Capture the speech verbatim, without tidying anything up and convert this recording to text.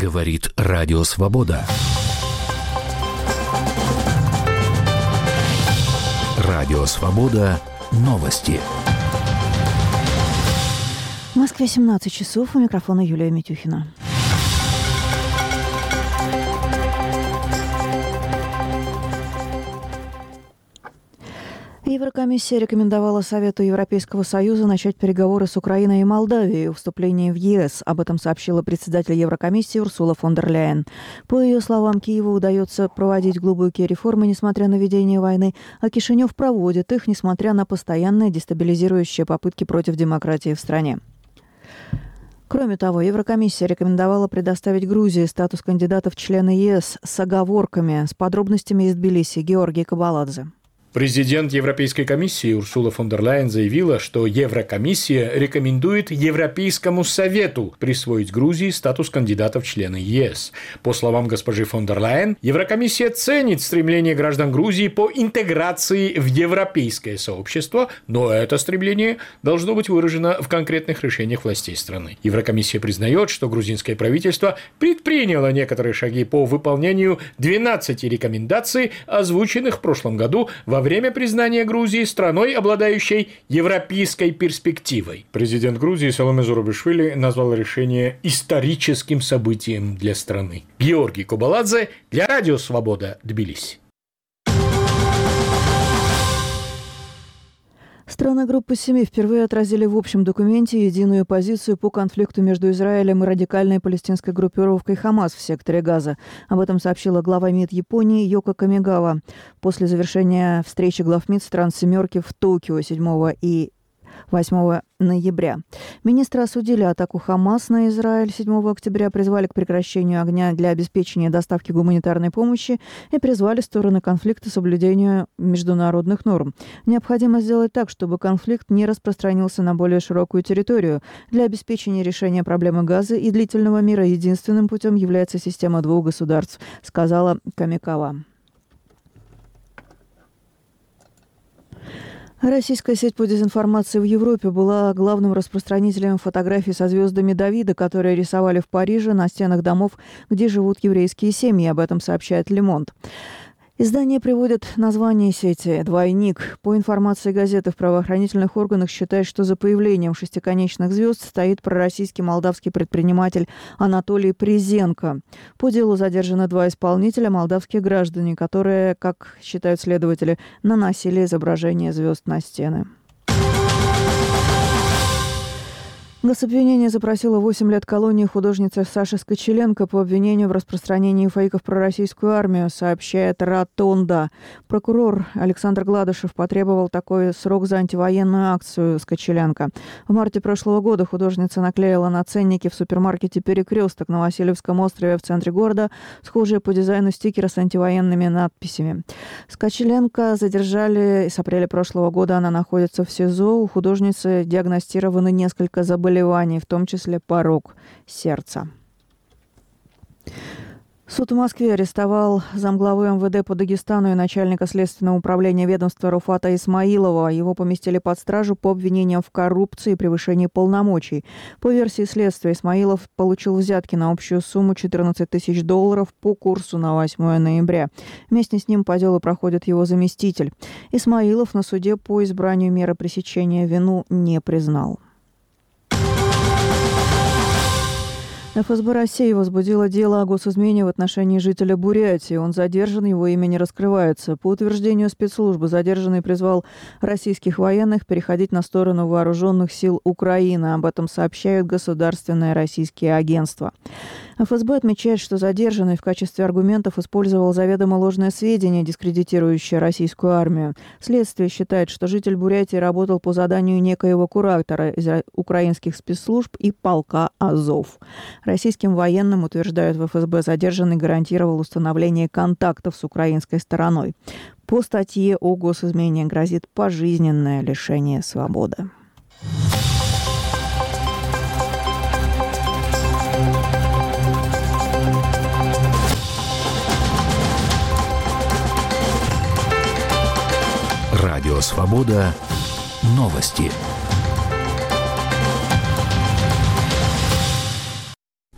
Говорит Радио Свобода. Радио Свобода. Новости. В Москве семнадцать часов. У микрофона Юлия Митюхина. Еврокомиссия рекомендовала Совету Европейского Союза начать переговоры с Украиной и Молдавией о вступлении в ЕС. Об этом сообщила председатель Еврокомиссии Урсула фон дер Ляйен. По ее словам, Киеву удается проводить глубокие реформы, несмотря на ведение войны, а Кишинев проводит их, несмотря на постоянные дестабилизирующие попытки против демократии в стране. Кроме того, Еврокомиссия рекомендовала предоставить Грузии статус кандидата в члены ЕС с оговорками. С подробностями из Тбилиси Георгий Кабаладзе. Президент Европейской комиссии Урсула фон дер Ляйен заявила, что Еврокомиссия рекомендует Европейскому Совету присвоить Грузии статус кандидата в члены ЕС. По словам госпожи фон дер Ляйен, Еврокомиссия ценит стремление граждан Грузии по интеграции в европейское сообщество, но это стремление должно быть выражено в конкретных решениях властей страны. Еврокомиссия признает, что грузинское правительство предприняло некоторые шаги по выполнению двенадцати рекомендаций, озвученных в прошлом году во время признания Грузии страной, обладающей европейской перспективой. Президент Грузии Саломе Зурабишвили назвал решение историческим событием для страны. Георгий Кабаладзе для Радио Свобода, Тбилиси. Страны группы семи впервые отразили в общем документе единую позицию по конфликту между Израилем и радикальной палестинской группировкой «Хамас» в секторе Газа. Об этом сообщила глава МИД Японии Йоко Камигава после завершения встречи глав МИД стран «семерки» в Токио седьмого и восьмого ноября. Министры осудили атаку «Хамас» на Израиль седьмого октября, призвали к прекращению огня для обеспечения доставки гуманитарной помощи и призвали стороны конфликта к соблюдению международных норм. Необходимо сделать так, чтобы конфликт не распространился на более широкую территорию. Для обеспечения решения проблемы Газы и длительного мира единственным путем является система двух государств, сказала Камикава. Российская сеть по дезинформации в Европе была главным распространителем фотографий со звездами Давида, которые рисовали в Париже на стенах домов, где живут еврейские семьи. Об этом сообщает Le Monde. Издание приводит название сети «Двойник». По информации газеты, в правоохранительных органах считают, что за появлением шестиконечных звезд стоит пророссийский молдавский предприниматель Анатолий Призенко. По делу задержаны два исполнителя, молдавские граждане, которые, как считают следователи, наносили изображение звезд на стены. Гособвинение запросило восемь лет колонии художницы Саши Скочеленко по обвинению в распространении фейков про российскую армию, сообщает Ротонда. Прокурор Александр Гладышев потребовал такой срок за антивоенную акцию Скочеленко. В марте прошлого года художница наклеила на ценники в супермаркете «Перекресток» на Васильевском острове в центре города схожие по дизайну стикеры с антивоенными надписями. Скочеленко задержали с апреля прошлого года. Она находится в СИЗО. У художницы диагностированы несколько заболеваний, в том числе порок сердца. Суд в Москве арестовал замглавы эм вэ дэ по Дагестану и начальника следственного управления ведомства Руфата Исмаилова. Его поместили под стражу по обвинениям в коррупции и превышении полномочий. По версии следствия, Исмаилов получил взятки на общую сумму четырнадцать тысяч долларов по курсу на восьмое ноября. Вместе с ним по делу проходит его заместитель. Исмаилов на суде по избранию меры пресечения вину не признал. эф эс бэ России возбудила дело о госизмене в отношении жителя Бурятии. Он задержан, его имя не раскрывается. По утверждению спецслужбы, задержанный призвал российских военных переходить на сторону вооруженных сил Украины. Об этом сообщают государственные российские агентства. эф эс бэ отмечает, что задержанный в качестве аргументов использовал заведомо ложные сведения, дискредитирующие российскую армию. Следствие считает, что житель Бурятии работал по заданию некоего куратора из украинских спецслужб и полка «Азов». Российским военным, утверждают в эф эс бэ, задержанный гарантировал установление контактов с украинской стороной. По статье о госизмене грозит пожизненное лишение свободы. Радио Свобода. Новости.